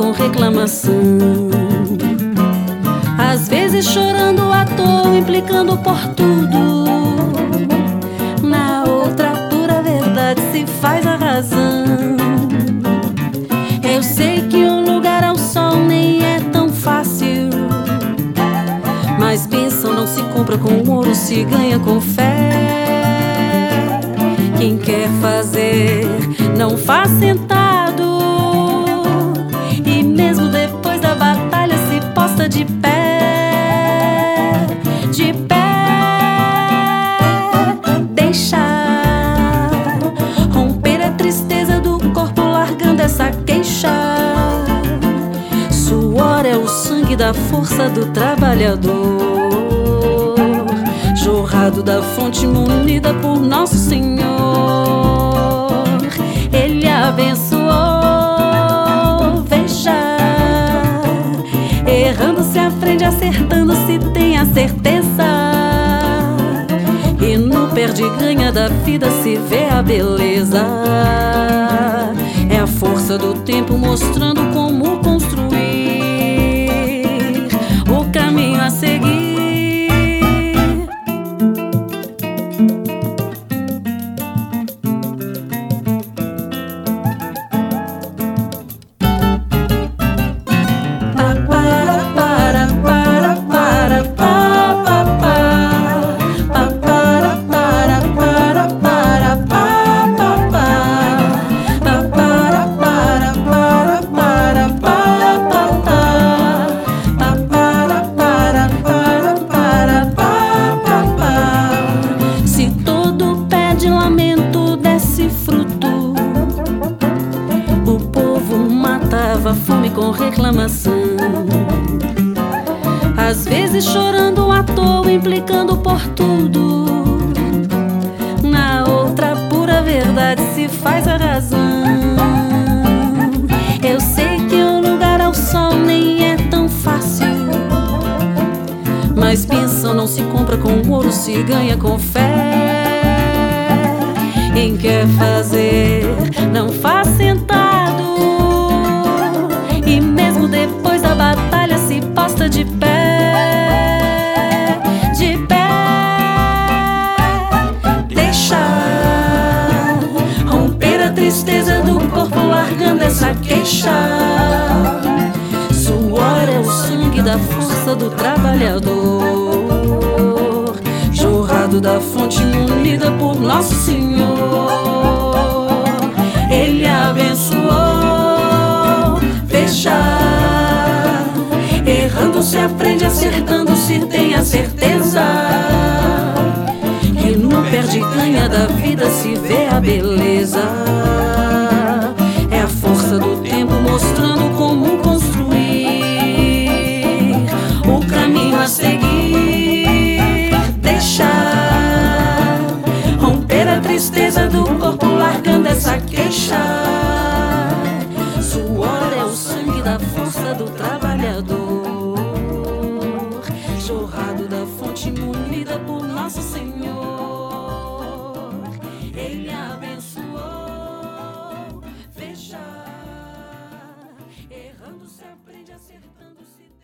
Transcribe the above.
com reclamação. Às vezes chorando à toa, implicando por tudo. Na outra pura verdade se faz a razão. Eu sei que o lugar ao sol nem é tão fácil, mas bênção não se compra com ouro, se ganha com fé. Quem quer fazer, não faz sentado, e mesmo depois da batalha se posta de pé, de pé. Deixar romper a tristeza do corpo, largando essa queixa. Suor é o sangue da força do trabalhador, jorrado da fonte munida por Nosso Senhor. Ele abençoou, veja. Errando se aprende, acertando se tem a certeza. E no perde-ganha da vida se vê a beleza. É a força do tempo mostrando como construir o caminho a seguir. Fome com reclamação, às vezes chorando à toa, implicando por tudo. Na outra pura verdade se faz a razão. Eu sei que o lugar ao sol nem é tão fácil, mas bênção não se compra com ouro, se ganha com fé. Quem quer fazer, não faz sentado, e mesmo depois da batalha se posta de pé, de pé. Deixar romper a tristeza do corpo, largando essa queixa. Suor é o sangue da força do trabalhador, jorrado da fonte munida por Nosso Senhor. Ele abençoou, errando se aprende, acertando se tem a certeza. E no perde-ganha da vida se vê a beleza. É a força do tempo mostrando como construir o caminho a seguir. Deixar romper a tristeza do corpo, largando essa queixa. Suor é o sangue da força do trabalhador, jorrado da fonte munida por Nosso Senhor. Ele abençoou, veja. Errando se aprende, acertando se